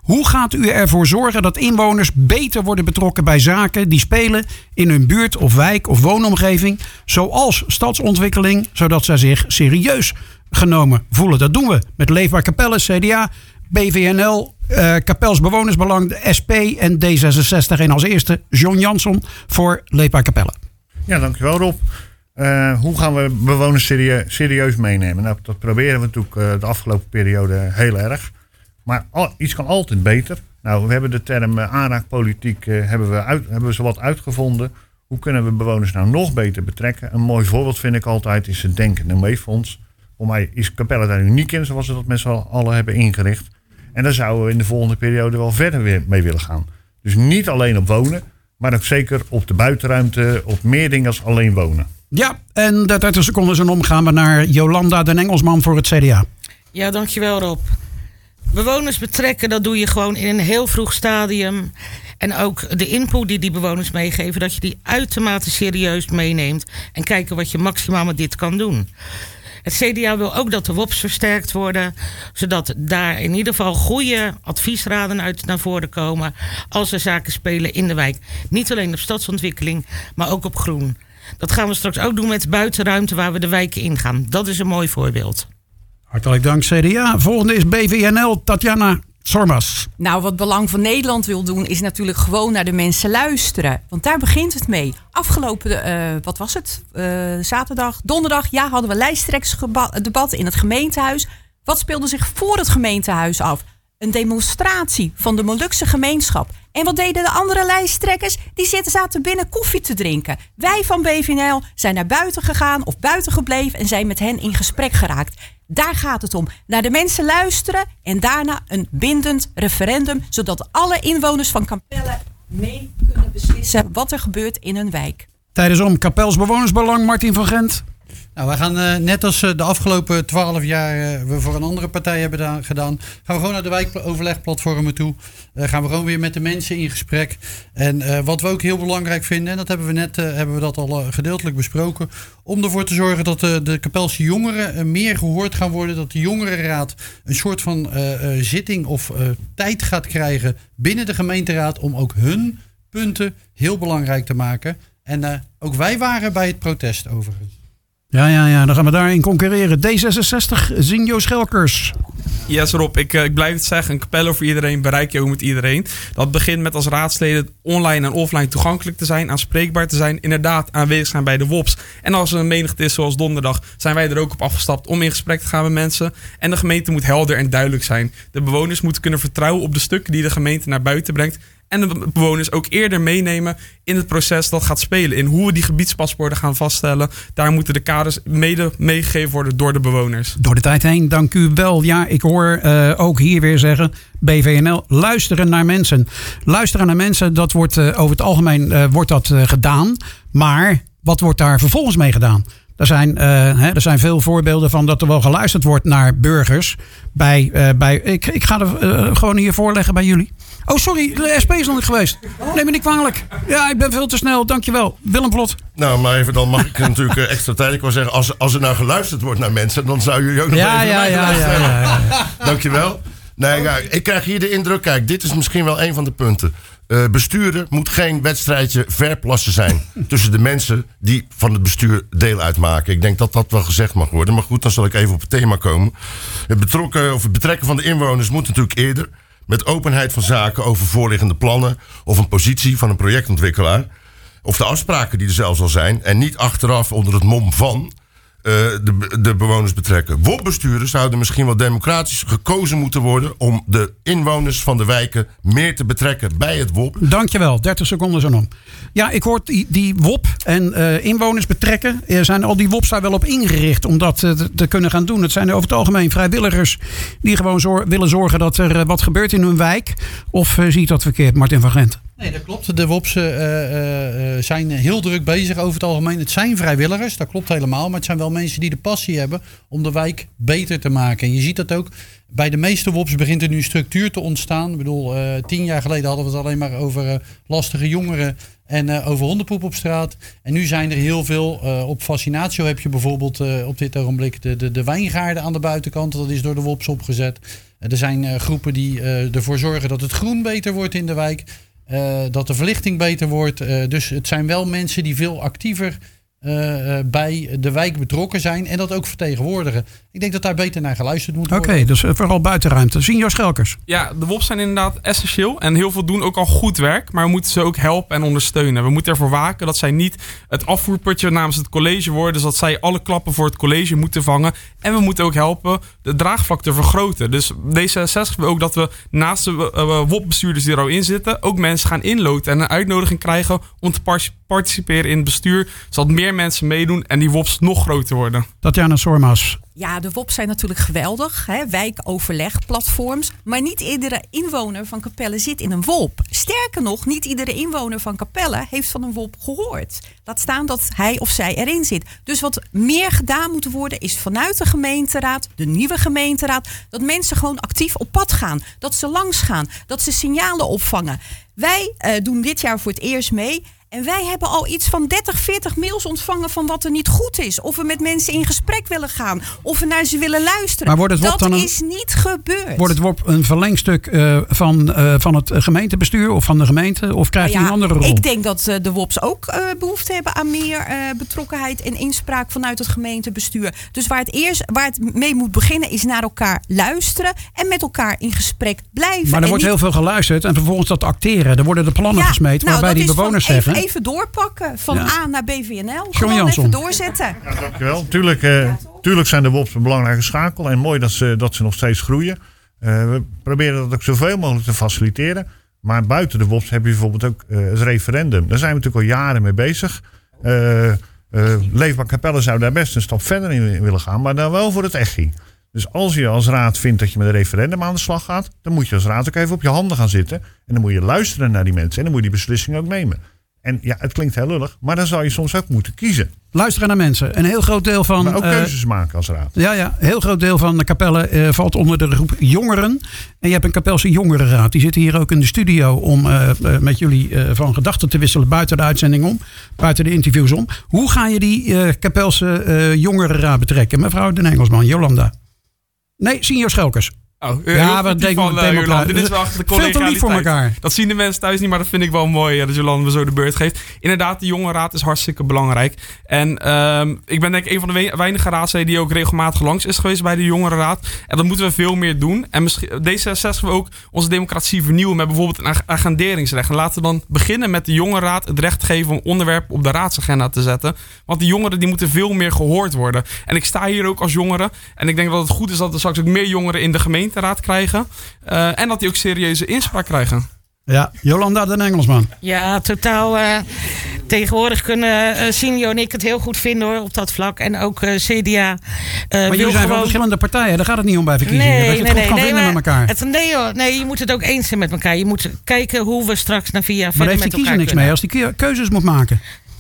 Hoe gaat u ervoor zorgen dat inwoners beter worden betrokken bij zaken die spelen in hun buurt of wijk of woonomgeving, zoals stadsontwikkeling, zodat zij zich serieus genomen voelen? Dat doen we met Leefbaar Capelle, CDA, BVNL, Kapels Bewonersbelang, de SP en D66. En als eerste John Jansson voor Leefbaar Capelle. Ja, dankjewel Rob. Hoe gaan we bewoners serieus meenemen? Nou, dat proberen we natuurlijk de afgelopen periode heel erg. Maar iets kan altijd beter. Nou, we hebben de term aanraakpolitiek hebben we zowat uitgevonden. Hoe kunnen we bewoners nou nog beter betrekken? Een mooi voorbeeld vind ik altijd is het Denk en Meefonds. Voor mij is Capelle daar uniek in, zoals we dat met z'n allen hebben ingericht. En daar zouden we in de volgende periode wel verder weer mee willen gaan. Dus niet alleen op wonen, maar ook zeker op de buitenruimte, op meer dingen als alleen wonen. Ja, en 30 seconden zijn om gaan we naar Jolanda den Engelsman voor het CDA. Ja, dankjewel Rob. Bewoners betrekken, dat doe je gewoon in een heel vroeg stadium. En ook de input die bewoners meegeven, dat je die uitermate serieus meeneemt. En kijken wat je maximaal met dit kan doen. Het CDA wil ook dat de WOP's versterkt worden, zodat daar in ieder geval goede adviesraden uit naar voren komen als er zaken spelen in de wijk. Niet alleen op stadsontwikkeling, maar ook op groen. Dat gaan we straks ook doen met buitenruimte waar we de wijken ingaan. Dat is een mooi voorbeeld. Hartelijk dank CDA. Volgende is BVNL, Tatjana Sormas. Nou, wat Belang van Nederland wil doen is natuurlijk gewoon naar de mensen luisteren. Want daar begint het mee. Afgelopen, donderdag, hadden we lijsttrekkersdebat in het gemeentehuis. Wat speelde zich voor het gemeentehuis af? Een demonstratie van de Molukse gemeenschap. En wat deden de andere lijsttrekkers? Die zaten binnen koffie te drinken. Wij van BVNL zijn naar buiten gegaan of buiten gebleven en zijn met hen in gesprek geraakt. Daar gaat het om. Naar de mensen luisteren en daarna een bindend referendum, zodat alle inwoners van Capelle mee kunnen beslissen wat er gebeurt in hun wijk. Tijdens om Kapels Bewonersbelang, Martin van Gent. Nou, wij gaan net als de afgelopen 12 jaar we voor een andere partij hebben gedaan, gaan we gewoon naar de wijkoverlegplatformen toe. Gaan we gewoon weer met de mensen in gesprek. En wat we ook heel belangrijk vinden, en dat hebben we dat al gedeeltelijk besproken, om ervoor te zorgen dat de Kapelse jongeren meer gehoord gaan worden. Dat de jongerenraad een soort van zitting of tijd gaat krijgen binnen de gemeenteraad om ook hun punten heel belangrijk te maken. En ook wij waren bij het protest overigens. Ja, dan gaan we daarin concurreren. D66, Zinjo Schelkers. Yes Rob, ik blijf het zeggen. Een Capelle voor iedereen bereik je ook met iedereen. Dat begint met als raadsleden online en offline toegankelijk te zijn, aanspreekbaar te zijn, inderdaad aanwezig zijn bij de WOP's. En als er een menigte is zoals donderdag, zijn wij er ook op afgestapt om in gesprek te gaan met mensen. En de gemeente moet helder en duidelijk zijn. De bewoners moeten kunnen vertrouwen op de stukken die de gemeente naar buiten brengt. En de bewoners ook eerder meenemen in het proces dat gaat spelen. In hoe we die gebiedspaspoorten gaan vaststellen. Daar moeten de kaders meegegeven worden door de bewoners. Door de tijd heen, dank u wel. Ja, ik hoor ook hier weer zeggen, BVNL, luisteren naar mensen. Luisteren naar mensen, dat wordt over het algemeen gedaan. Maar wat wordt daar vervolgens mee gedaan? Er zijn veel voorbeelden van dat er wel geluisterd wordt naar burgers. Ik ga er gewoon hier voorleggen bij jullie. Oh, sorry, de SP is nog niet geweest. Neem me niet kwalijk. Ja, ik ben veel te snel. Dankjewel. Willem Vlot. Nou, maar even dan mag ik natuurlijk extra tijd. Ik wil zeggen, als er nou geluisterd wordt naar mensen, dan zou jullie ook nog even naar mij luisteren. Dankjewel. Nee, ja, ik krijg hier de indruk, kijk, dit is misschien wel een van de punten. Besturen moet geen wedstrijdje verplassen zijn tussen de mensen die van het bestuur deel uitmaken. Ik denk dat dat wel gezegd mag worden. Maar goed, dan zal ik even op het thema komen. Het betrekken van de inwoners moet natuurlijk eerder. Met openheid van zaken over voorliggende plannen of een positie van een projectontwikkelaar. Of de afspraken die er zelfs al zijn. En niet achteraf onder het mom van de bewoners betrekken. WOP-besturen zouden misschien wel democratisch gekozen moeten worden om de inwoners van de wijken meer te betrekken bij het WOP. Dankjewel, 30 seconden zo om. Ja, ik hoor die WOP en inwoners betrekken. Zijn al die WOP's daar wel op ingericht om dat te kunnen gaan doen? Het zijn over het algemeen vrijwilligers die gewoon willen zorgen dat er wat gebeurt in hun wijk. Of zie ik dat verkeerd, Martin van Gent? Nee, dat klopt. De WOP's zijn heel druk bezig over het algemeen. Het zijn vrijwilligers, dat klopt helemaal. Maar het zijn wel mensen die de passie hebben om de wijk beter te maken. En je ziet dat ook bij de meeste WOP's begint er nu structuur te ontstaan. Ik bedoel, 10 jaar geleden hadden we het alleen maar over lastige jongeren en over hondenpoep op straat. En nu zijn er heel veel. Op Fascinatio heb je bijvoorbeeld op dit ogenblik de wijngaarden aan de buitenkant. Dat is door de WOP's opgezet. Er zijn groepen die ervoor zorgen dat het groen beter wordt in de wijk. Dat de verlichting beter wordt. Dus het zijn wel mensen die veel actiever bij de wijk betrokken zijn. En dat ook vertegenwoordigen. Ik denk dat daar beter naar geluisterd moet worden. Oké, dus vooral buitenruimte. Senior Schelkers. Ja, de WOP's zijn inderdaad essentieel. En heel veel doen ook al goed werk. Maar we moeten ze ook helpen en ondersteunen. We moeten ervoor waken dat zij niet het afvoerputje namens het college worden. Dus dat zij alle klappen voor het college moeten vangen. En we moeten ook helpen de draagvlak te vergroten. Dus D66 wil ook dat we naast de WOP-bestuurders die er al in zitten, ook mensen gaan inloten en een uitnodiging krijgen om te participeren in het bestuur. Zodat meer mensen meedoen en die WOP's nog groter worden. Tatjana Soormaas. Ja, de WOP's zijn natuurlijk geweldig. Wijkoverlegplatforms. Maar niet iedere inwoner van Capelle zit in een WOP. Sterker nog, niet iedere inwoner van Capelle heeft van een WOP gehoord. Laat staan dat hij of zij erin zit. Dus wat meer gedaan moet worden is vanuit de gemeenteraad, de nieuwe gemeenteraad, dat mensen gewoon actief op pad gaan. Dat ze langs gaan. Dat ze signalen opvangen. Wij doen dit jaar voor het eerst mee. En wij hebben al iets van 30, 40 mails ontvangen van wat er niet goed is. Of we met mensen in gesprek willen gaan. Of we naar ze willen luisteren. Maar wordt het WOP dat dan is niet gebeurd. Wordt het WOP een verlengstuk van het gemeentebestuur of van de gemeente? Of krijgt hij een andere rol? Ik denk dat de WOP's ook behoefte hebben aan meer betrokkenheid en inspraak vanuit het gemeentebestuur. Dus waar het mee moet beginnen is naar elkaar luisteren en met elkaar in gesprek blijven. Maar er wordt heel veel geluisterd en vervolgens dat acteren. Er worden de plannen gesmeten waarbij die bewoners zeggen. Even doorpakken van A naar BVNL. Gewoon Jansson. Even doorzetten. Ja, dankjewel. Tuurlijk zijn de WOP's een belangrijke schakel. En mooi dat ze nog steeds groeien. We proberen dat ook zoveel mogelijk te faciliteren. Maar buiten de WOP's heb je bijvoorbeeld ook het referendum. Daar zijn we natuurlijk al jaren mee bezig. Leefbaar Capelle zou daar best een stap verder in willen gaan. Maar dan wel voor het EGI. Dus als je als raad vindt dat je met een referendum aan de slag gaat, dan moet je als raad ook even op je handen gaan zitten. En dan moet je luisteren naar die mensen. En dan moet je die beslissing ook nemen. En ja, het klinkt heel lullig, maar dan zou je soms ook moeten kiezen. Luisteren naar mensen. Een heel groot deel van. Maar ook keuzes maken als raad. Ja, een heel groot deel van de Capelle valt onder de groep jongeren. En je hebt een Capelse jongerenraad. Die zitten hier ook in de studio om met jullie van gedachten te wisselen buiten de uitzending om. Buiten de interviews om. Hoe ga je die Capelse jongerenraad betrekken? Mevrouw Den Engelsman, Jolanda. Nee, Senior Schelkers. Ja, wat denk ik dit is wel achter de collegialiteit. Veel te lief voor elkaar. Dat zien de mensen thuis niet, maar dat vind ik wel mooi dat Jolanda me zo de beurt geeft. Inderdaad, de jongerenraad is hartstikke belangrijk. En ik ben denk ik een van de weinige raadsleden die ook regelmatig langs is geweest bij de jongerenraad. En dat moeten we veel meer doen. En misschien D66 we ook onze democratie vernieuwen met bijvoorbeeld een agenderingsrecht. En laten we dan beginnen met de jongerenraad het recht geven om onderwerpen op de raadsagenda te zetten. Want die jongeren die moeten veel meer gehoord worden. En ik sta hier ook als jongere. En ik denk dat het goed is dat er straks ook meer jongeren in de gemeenteraad krijgen. En dat die ook serieuze inspraak krijgen. Ja, Jolanda Den Engelsman. Ja, totaal. Tegenwoordig kunnen Sinjo en ik het heel goed vinden hoor, op dat vlak. En ook CDA. Maar jullie zijn van verschillende partijen. Daar gaat het niet om bij verkiezingen. Dat je het goed kan vinden met elkaar. Nee, je moet het ook eens zijn met elkaar. Je moet kijken hoe we straks na 4 jaar verder met elkaar kunnen. Maar daar heeft die kiezer niks mee als die keuzes moet maken.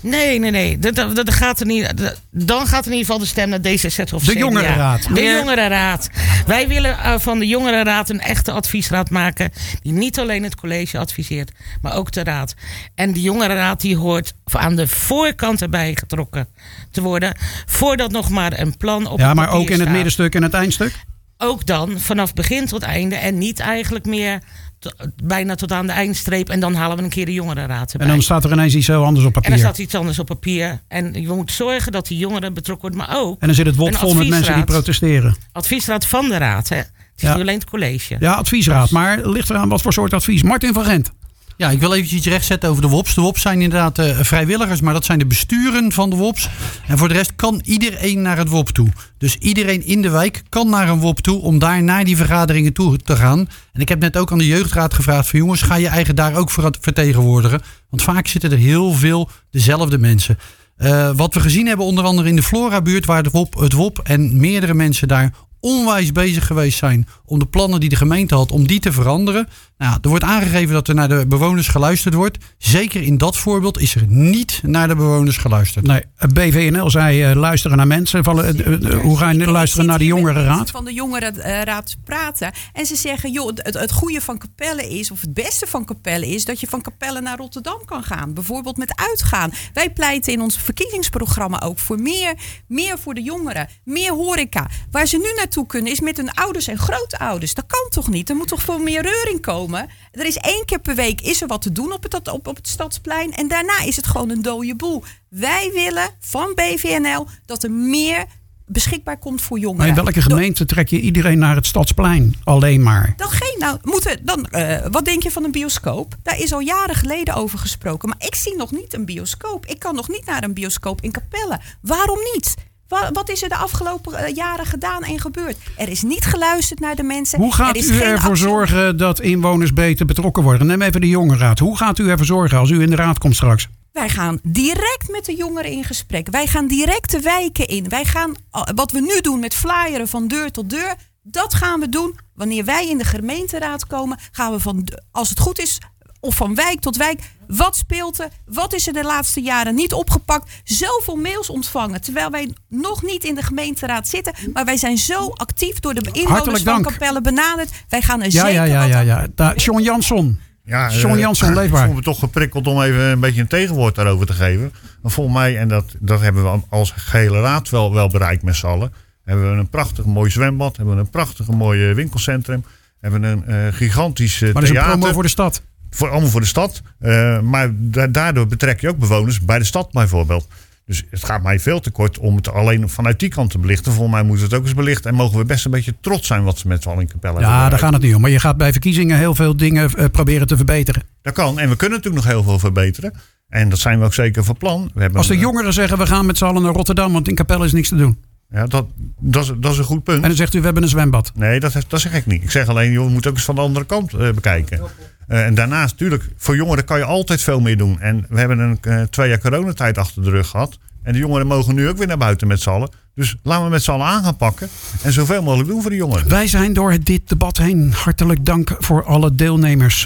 Nee. Dat gaat er niet. Dan gaat in ieder geval de stem naar D66 of de CDA. Jongerenraad. De Jongerenraad. Wij willen van de Jongerenraad een echte adviesraad maken. Die niet alleen het college adviseert, maar ook de raad. En de Jongerenraad die hoort aan de voorkant erbij getrokken te worden. Voordat nog maar een plan op ja, maar ook in het staat. middenstuk en het eindstuk? Ook dan, vanaf begin tot einde. En niet eigenlijk meer bijna tot aan de eindstreep. En dan halen we een keer de jongerenraad erbij. En dan staat er ineens iets heel anders op papier. En dan staat iets anders op papier. En we moeten zorgen dat die jongeren betrokken worden. Maar ook en dan zit het WOP vol met mensen die protesteren. Adviesraad van de raad. Hè. Het is niet alleen het college. Ja, adviesraad. Maar ligt eraan wat voor soort advies. Martin van Gent. Ja, ik wil eventjes iets rechtzetten over de WOP's. De WOP's zijn inderdaad vrijwilligers, maar dat zijn de besturen van de WOP's. En voor de rest kan iedereen naar het WOP toe. Dus iedereen in de wijk kan naar een WOP toe om daar naar die vergaderingen toe te gaan. En ik heb net ook aan de jeugdraad gevraagd van jongens, ga je eigen daar ook vertegenwoordigen? Want vaak zitten er heel veel dezelfde mensen. Wat we gezien hebben onder andere in de Flora-buurt, waar het WOP en meerdere mensen daar onwijs bezig geweest zijn om de plannen die de gemeente had, om die te veranderen. Nou, er wordt aangegeven dat er naar de bewoners geluisterd wordt. Zeker in dat voorbeeld is er niet naar de bewoners geluisterd. Nee, BVNL zei luisteren naar mensen. Hoe ga je luisteren naar de jongerenraad? Van de jongerenraad praten. En ze zeggen, joh, het goede van Capelle is, of het beste van Capelle is, dat je van Capelle naar Rotterdam kan gaan. Bijvoorbeeld met uitgaan. Wij pleiten in ons verkiezingsprogramma ook voor meer voor de jongeren. Meer horeca. Waar ze nu naar naartoe kunnen is met hun ouders en grootouders. Dat kan toch niet? Er moet toch veel meer reuring komen? Er is 1 keer per week is er wat te doen op het Stadsplein. En daarna is het gewoon een dode boel. Wij willen van BVNL dat er meer beschikbaar komt voor jongeren. Maar in welke gemeente trek je iedereen naar het Stadsplein? Alleen maar. Wat denk je van een bioscoop? Daar is al jaren geleden over gesproken. Maar ik zie nog niet een bioscoop. Ik kan nog niet naar een bioscoop in Capelle. Waarom niet? Wat is er de afgelopen jaren gedaan en gebeurd? Er is niet geluisterd naar de mensen. Hoe gaat u ervoor zorgen dat inwoners beter betrokken worden? Neem even de jongerenraad. Hoe gaat u ervoor zorgen als u in de raad komt straks? Wij gaan direct met de jongeren in gesprek. Wij gaan direct de wijken in. Wij gaan, wat we nu doen met flyeren van deur tot deur, dat gaan we doen. Wanneer wij in de gemeenteraad komen, gaan we als het goed is, of van wijk tot wijk. Wat speelt er? Wat is er de laatste jaren niet opgepakt? Zoveel mails ontvangen. Terwijl wij nog niet in de gemeenteraad zitten. Maar wij zijn zo actief door de inwoners van Capelle benaderd. Wij gaan er John Jansson. Ja, John Jansson, leefbaar. Ik voel me toch geprikkeld om even een beetje een tegenwoord daarover te geven. Maar volgens mij, en dat hebben we als gehele raad wel bereikt met z'n allen. Hebben we een prachtig mooi zwembad. Hebben we een prachtig mooi winkelcentrum. Hebben we een gigantisch theater. Maar dat is een promo voor de stad. Allemaal voor de stad. Maar daardoor betrek je ook bewoners bij de stad bijvoorbeeld. Dus het gaat mij veel te kort om het alleen vanuit die kant te belichten. Volgens mij moet het ook eens belichten. En mogen we best een beetje trots zijn wat ze met z'n allen in Capelle hebben. Ja, daar gaat het niet om. Maar je gaat bij verkiezingen heel veel dingen proberen te verbeteren. Dat kan. En we kunnen natuurlijk nog heel veel verbeteren. En dat zijn we ook zeker van plan. Als de jongeren zeggen, we gaan met z'n allen naar Rotterdam, want in Capelle is niks te doen. Ja, dat is een goed punt. En dan zegt u, we hebben een zwembad. Nee, dat zeg ik niet. Ik zeg alleen, we moeten ook eens van de andere kant bekijken. En daarnaast, natuurlijk, voor jongeren kan je altijd veel meer doen. En we hebben 2 jaar coronatijd achter de rug gehad. En de jongeren mogen nu ook weer naar buiten met z'n allen. Dus laten we met z'n allen aan gaan pakken. En zoveel mogelijk doen voor de jongeren. Wij zijn door dit debat heen. Hartelijk dank voor alle deelnemers.